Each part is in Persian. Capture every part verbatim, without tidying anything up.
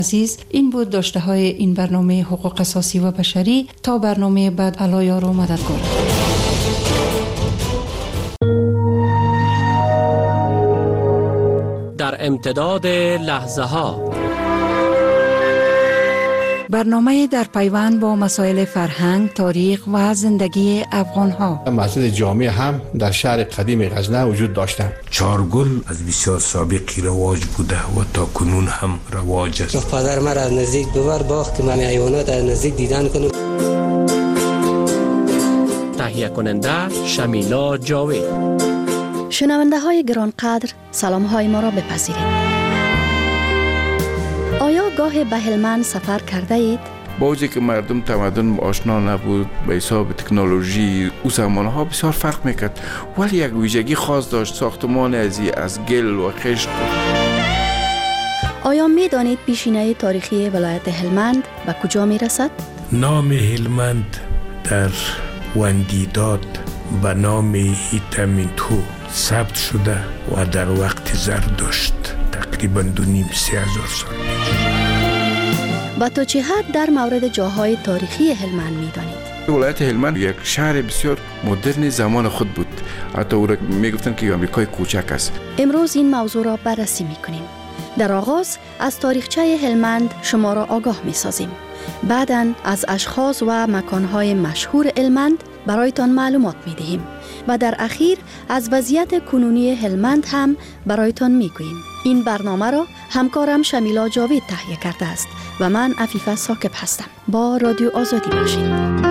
عزیز، این بود داشته های این برنامه حقوق اساسی و بشری. تا برنامه بعد، الله یار و مددگار. در امتداد لحظه ها، برنامه در پیوند با مسائل فرهنگ، تاریخ و زندگی افغان ها. مسجد جامع هم در شهر قدیم غزنه وجود داشتند. چارگل از بسیار سابقی رواج بوده و تا کنون هم رواج است. پدر من از نزدیک ببر باغ که من حیوانات از نزدیک دیدن کنم. تهیه کننده شمیلا جاوید. شنونده های گرانقدر، سلام های ما را بپذیرید. آیا گاه به هلمند سفر کرده اید؟ با وجه که مردم تمدن آشنا نبود به حساب تکنولوژی او زمانها بسیار فرق میکرد، ولی یک ویژگی خاص داشت. ساختمان ازی از گل و خشت. آیا می دانید پیشینه تاریخی ولایت هلمند به کجا می رسد؟ نام هلمند در وندیداد به نام هیتامینتو ثبت شده و در وقت زردشت تقریباً دو نیم سه هزار سال پیش. با تا چه حد در مورد جاهای تاریخی هلمند می دانید؟ ولایت هلمند یک شهر بسیار مدرن زمان خود بود. حتی او را می گفتن که آمریکای کوچک است. امروز این موضوع را بررسی می کنیم. در آغاز از تاریخچه هلمند شما را آگاه می سازیم. بعداً از اشخاص و مکانهای مشهور هلمند برایتان معلومات می دهیم و در اخیر از وضعیت کنونی هلمند هم برایتان می گوییم. این برنامه را همکارم شمیلا جاوید تهیه کرده است و من عفیفه ساکب هستم. با رادیو آزادی باشید.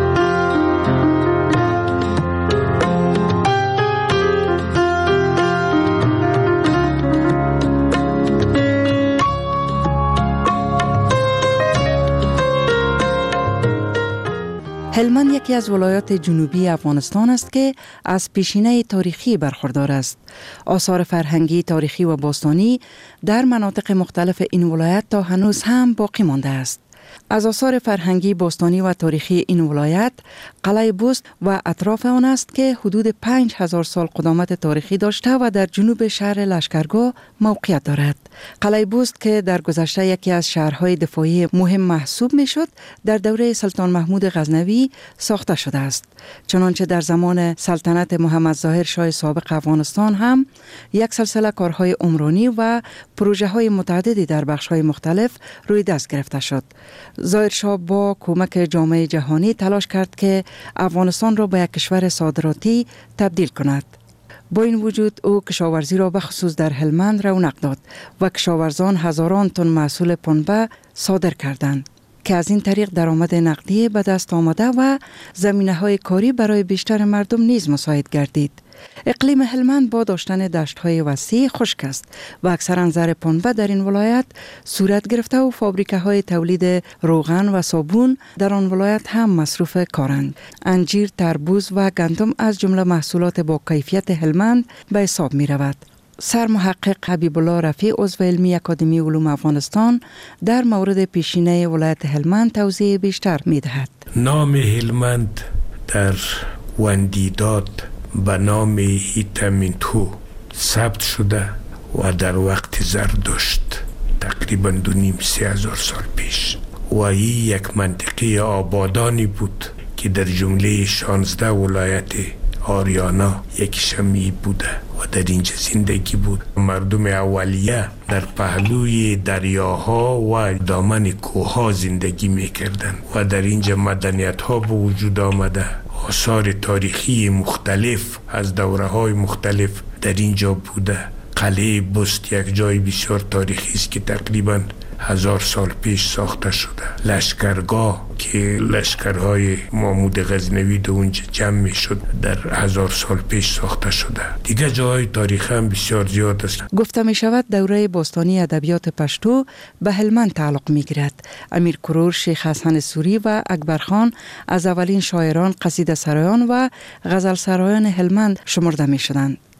هلمند یکی از ولایات جنوبی افغانستان است که از پیشینه تاریخی برخوردار است. آثار فرهنگی، تاریخی و باستانی در مناطق مختلف این ولایت تا هنوز هم باقی مانده است. از آثار فرهنگی، باستانی و تاریخی این ولایت قلعه بست و اطراف آن است که حدود پنج هزار سال قدامت تاریخی داشته و در جنوب شهر لشکرگاه موقعیت دارد. قلعه بست که در گذشته یکی از شهرهای دفاعی مهم محسوب می شد، در دوره سلطان محمود غزنوی ساخته شده است. چنانچه در زمان سلطنت محمد ظاهر شاه سابق افغانستان هم یک سلسله کارهای عمرانی و پروژه های متعددی در بخش های مختلف روی دست گرفته شد. ظاهر شاه با کمک جامعه جهانی تلاش کرد که افغانستان را به یک کشور صادراتی تبدیل کند. با این وجود او کشاورزی را به خصوص در هلمند رونق داد و کشاورزان هزاران تن محصول پنبه صادر کردند که از این طریق درآمد نقدی به دست آمده و زمینه‌های کاری برای بیشتر مردم نیز مساعد گردید. اقلیم هلمند با داشتن دشت‌های وسیع خشک است و اکثراً زر پنبه در این ولایت صورت گرفته و فابریکه‌های تولید روغن و صابون در آن ولایت هم مصروف کارند. انجیر، تربوز و گندم از جمله محصولات با کیفیت هلمند به حساب می‌رود. سرمحقق حبیب الله رفیع عضو علمی اکادمی علوم افغانستان در مورد پیشینه ولایت هلمند توضیح بیشتر می‌دهد. نام هلمند در وندیداد به نام هیتامینتو ثبت شده و در وقت زردشت تقریباً دو نیم سه هزار سال پیش و این یک منطقه آبادانی بود که در جمله شانزده ولایت آریانا یک شمی بوده و در اینجا زندگی بود. مردم اولیه در پهلوی دریاها و دامن کوهها زندگی میکردند و در اینجا مدنیت ها به وجود آمده. آثار تاریخی مختلف از دوره های مختلف در اینجا بوده. قلعه بست یک جای بسیار تاریخی است که تقریباً هزار سال پیش ساخته شده. لشکرگاه که لشکرهای محمود غزنوی در اونجا جمع می شد در هزار سال پیش ساخته شده. دیگه جاهای تاریخی هم بسیار زیاد است. گفته می شود دوره باستانی ادبیات پشتو به هلمند تعلق می گیرد. امیر کرور، شیخ حسن سوری و اکبر خان از اولین شاعران، قصیده سرایان و غزل سرایان هلمند شمرده می شدند.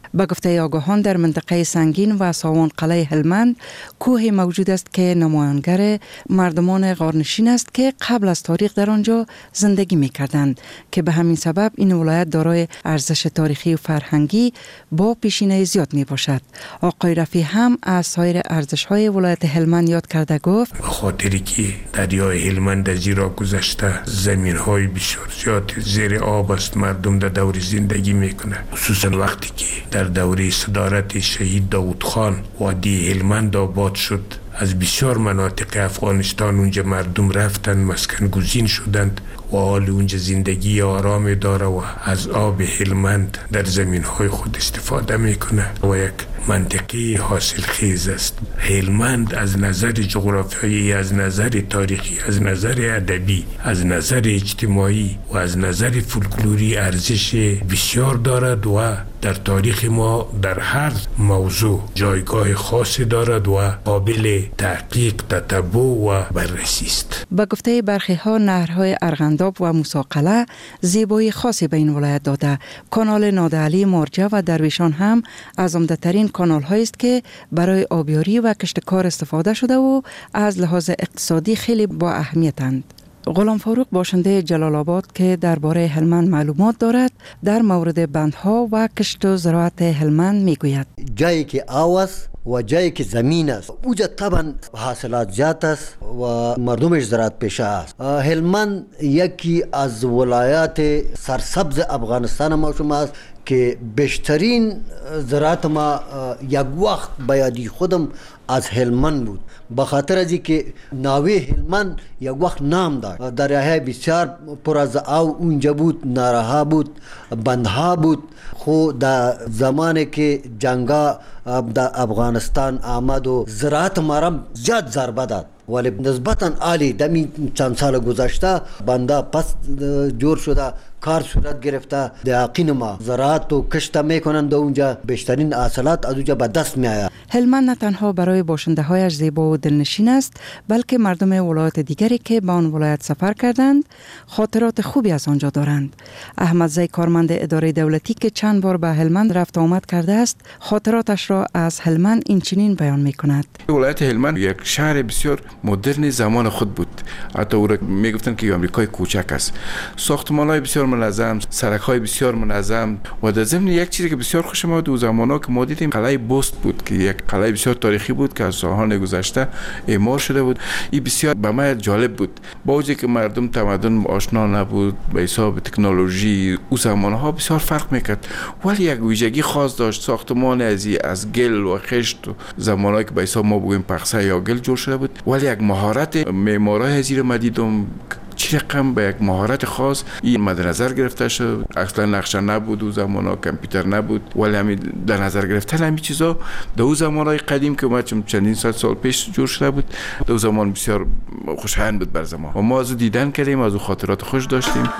به گفته آگاهان در منطقه سنگین و ساوان قلعه هلمند کوه موجود است که نمایانگر مردمان غارنشین است که قبل از تاریخ در آنجا زندگی می کردند که به همین سبب این ولایت دارای ارزش تاریخی و فرهنگی با پیشینه زیاد می باشد. آقای رفیع هم از سایر ارزش های ولایت هلمند یاد کرده گفت به خاطری که دریای هلمند از زیرا گذشته زمین های بسیار زیاد زیر آب است، مردم در دور زندگی میکنه، خصوصا وقتی که در دوره صدارت شهید داود خان وادی هلمند آباد شد. از بسیار مناطق افغانستان اونجا مردم رفتن، مسکن گزین شدند و حال اونجا زندگی آرام داره و از آب هلمند در زمین های خود استفاده میکنه و یک منطقه حاصل خیز است. هلمند از نظر جغرافیایی، از نظر تاریخی، از نظر ادبی، از نظر اجتماعی و از نظر فولکلوری ارزش بسیار دارد و در تاریخ ما در هر موضوع جایگاه خاصی دارد و قابل تحقیق، تتبع و بررسی است. با گفته برخی ها نهرهای ارغنداب و موسی زیبایی خاصی به این ولایت داده. کانال نادعلی مارجه و درویشان هم از عمده‌ترین کانال هایی است که برای آبیاری و کشتکار استفاده شده و از لحاظ اقتصادی خیلی با اهمیتند. غلام فاروق باشنده جلال آباد که درباره هلمند معلومات دارد در مورد بندها و کشت و زراعت هلمند میگوید. جایی که آب است و جایی که زمین است اوجا طبعا حاصلات زیاد است و مردمش زراعت پیشه است. هلمند یکی از ولایات سرسبز افغانستان ما شما است که بیشترین زراعت ما یک وقت بیادی خودم از هلمند بود، به خاطر از که ناوی هلمند یک وقت نام داشت. دریاهای بسیار پر از آب اونجا بود، نهرها بود، بندها بود. خو در زمانی که جنگا در افغانستان آمد و زراعت مارم زیاد ضربه داد، ولی نسبتاً عالی دمی چند سال گذشته بنده پس جور شده، کار صورت گرفته. دقیقین ما زراعت و کشت میکنند و اونجا بیشترین حاصلات از اونجا به دست می آید. هلمند نه تنها برای باشنده هایش زیبا و دلنشین است، بلکه مردم ولایت دیگری که به آن ولایت سفر کردند خاطرات خوبی از آنجا دارند. احمد زی کارمند اداره دولتی که چند بار به هلمند رفت آمد کرده است، خاطراتش را از هلمند این چنین بیان می کند. ولایت هلمند یک شهر بسیار مدرن زمان خود بود. حتی او را میگفتن که آمریکای کوچک است. ساختمان‌های بسیار منظم، سرک‌های بسیار منظم و در ضمن یک چیزی که بسیار خوشم آمد دو زمانا که ما دیدیم قلعه بست بود که یک قلعه بسیار تاریخی بود که از سال‌های گذشته اعمار شده بود. این بسیار به من جالب بود. با وجودی که مردم تمدن آشنا نبود به حساب تکنولوژی او زمانها بسیار فرق میکرد، ولی یک ویژگی خاص داشت. ساختمان ازی از گل و خشت و زمانایی که به حساب ما بگویم پخسه یا گل جور شده بود، ولی یک مهارت معمارای ازی رو من دیدم چی رقم به یک مهارت خاص این مد نظر گرفته شد. اصلا نقشه نبود و زمانا کامپیوتر نبود، ولی همین در نظر گرفتن همین چیزا در اون زمانهای قدیم که ما چندین سال سال پیش جور شده بود، در اون زمان بسیار خوشایند بود بر زمان و ما از دیدن کردیم، از خاطرات خوش داشتیم.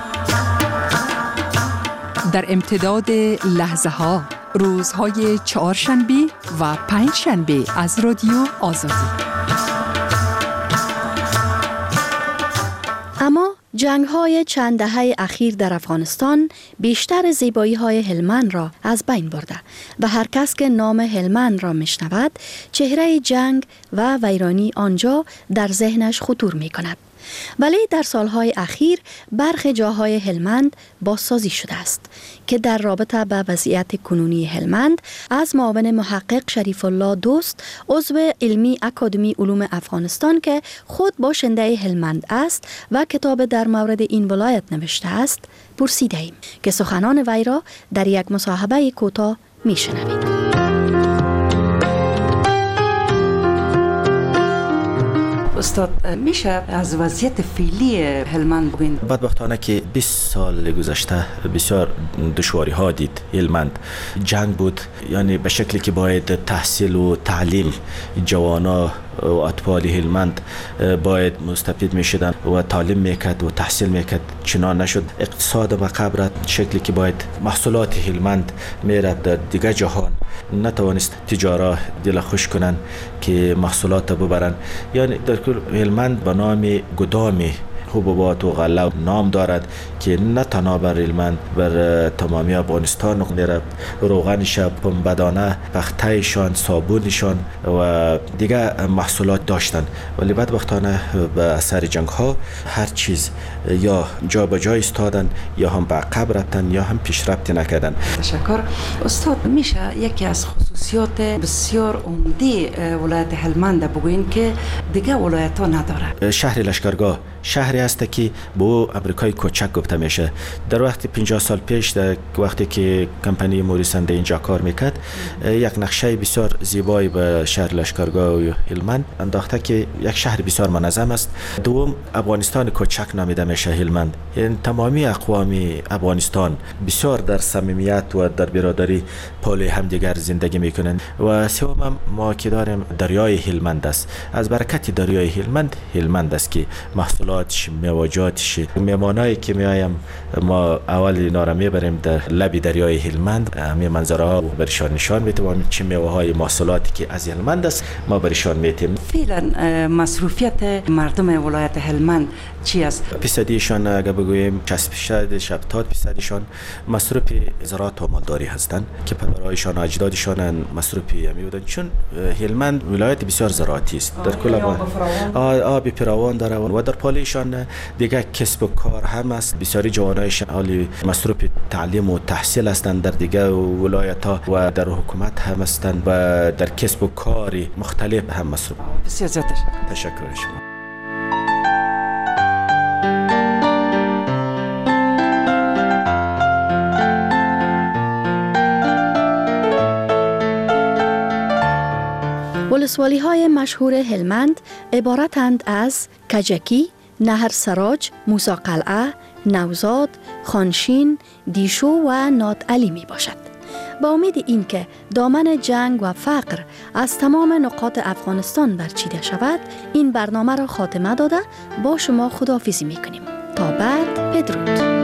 در امتداد لحظه ها، روزهای چهارشنبه و پنج شنبه از رادیو آزادی. اما جنگ های چند دهه اخیر در افغانستان بیشتر زیبایی های هلمند را از بین برده و هر کس که نام هلمند را میشنود چهره جنگ و ویرانی آنجا در ذهنش خطور می کند. ولی در سالهای اخیر برخی جاهای هلمند بازسازی شده است که در رابطه با وضعیت کنونی هلمند از معاون محقق شریف الله دوست، عضو علمی اکادمی علوم افغانستان که خود باشنده هلمند است و کتاب در مورد این ولایت نوشته است، پرسیده ایم که سخنان وی را در یک مصاحبه کوتاه میشنوید. استاد میشه از وضعیت فعلی هلمند بگین؟ بدبختانه که بیست سال گذشته بسیار دشواری ها دید هلمند. جنگ بود، یعنی به شکلی که باید تحصیل و تعلیم جوانا و اطفال هلمند باید مستفید می شدن و تعلیم میکرد و تحصیل میکرد، چنان نشد. اقتصاد و قبرت شکلی که باید محصولات هلمند میرد در دیگه جهان، نتوانست تجارا دل خوش کنن که محصولات ببرن. یعنی در کل هلمند به نام گدام حبوبات و غله نام دارد که نه تنها بر هلمند بر تمامی افغانستان میره. روغنش، پنبه‌دانه، پختهشان، صابونشان و دیگه محصولات داشتن، ولی بدبختانه به اثر جنگ ها هر چیز یا جا به جا ایستادن یا هم به عقب رفتن یا هم پیشرفت نکردن. تشکر. استاد، میشه یکی از خصوصیات بسیار عمده ولایت هلمند بگوین که دیگه ولایت ها نداره؟ شهر لشکرگاه شهری است که به امریکای کوچک گفته میشه. در وقت پنجاه سال پیش، در وقتی که کمپانی موریس اند اینجا کار میکرد، یک نقشه بسیار زیبایی به شهر لشکرگاه و هلمند انداخته که یک شهر بسیار منظم است. دوم، افغانستان کوچک نامیده میشه هلمند. یعنی تمامی اقوام افغانستان بسیار در صمیمیت و در برادری پای همدیگر زندگی میکنند. و سوم، ما که داریم دریای هلمند است. از برکت دریای هلمند هلمند است که محصولاتش، میوه‌جاتش، میمانایی که میایم ما اول اینا را میبریم در لب دریای هلمند، همین منظره ها برشان نشان میتیم چه میوه های محصولاتی که از هلمند است ما برشان میتیم. فعلا مصروفیت مردم ولایت هلمند چی است؟ فیصدیشان اگر بگوییم شصت فیصد، هفتاد فیصدشان مصروف زراعت و مالداری هستند که پدرایشان و اجدادشان مصروف همی بودند، چون هلمند ولایت بسیار زراعتی است. در کل آب فراوان داره و در پالیشان دیگه کسب و کار هم است. بسیاری جوانایشان حالی مصروف تعلیم و تحصیل هستند در دیگه ولایت ها و در حکومت هم هستند و در کسب و کار مختلف هم مصروف. بسیار زیاد تشکر. تشکر شما. ولسوالی های مشهور هلمند عبارتند از کجکی، نهر سراج، موسی قلعه، نوزاد، خانشین، دیشو و ناد علی می باشد. با امید اینکه دامن جنگ و فقر از تمام نقاط افغانستان برچیده شود، این برنامه را خاتمه داده با شما خداحافظی می کنیم. تا بعد، بدرود.